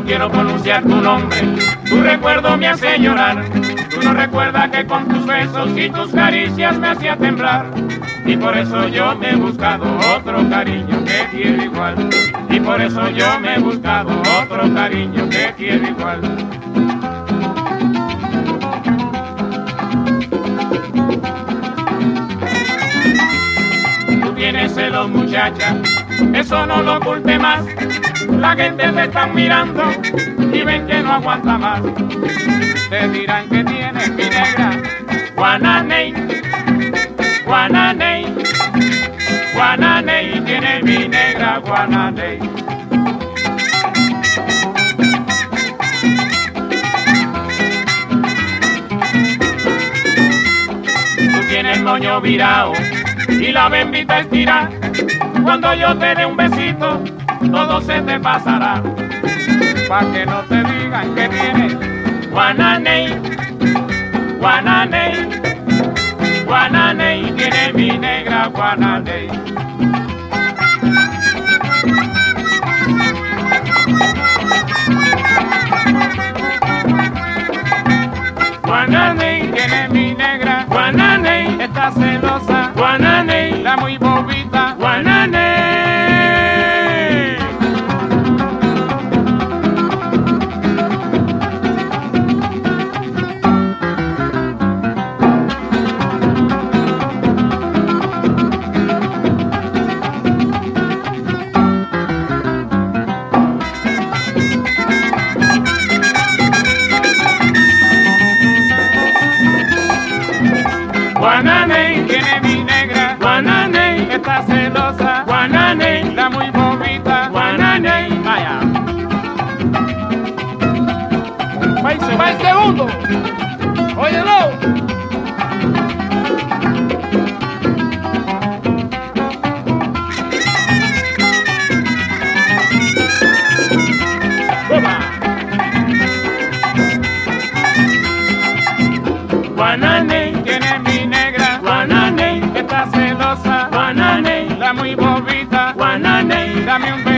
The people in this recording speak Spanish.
no quiero pronunciar tu nombre, tu recuerdo me hace llorar. Tú no recuerdas que con tus besos y tus caricias me hacía temblar. Y por eso yo me he buscado otro cariño que quiero igual. Y por eso yo me he buscado otro cariño que quiero igual. Tú tienes celos, muchacha, eso no lo oculte más. La gente te está mirando y ven que no aguanta más. Te dirán que tienes mi negra, Guananey, Guananey, Guananey, tienes mi negra, Guananey. Tú tienes el moño virado y la bembita estira. Cuando yo te dé un besito, todo se te pasará. Pa' que no te digan que tienes Guananey, Guananey, Guananey, tiene mi negra Guananey. Guananey, tiene mi negra Guananey, está celosa Guananey, la muy bobita Guananey. Guananey, tiene mi negra Guananey, está celosa Guananey, la muy bobita Guananey. Vaya. Va el segundo. Óyelo. Guananey, tiene mi negra Guananey, está celosa Guananey, la muy bobita Guananey, dame un beso.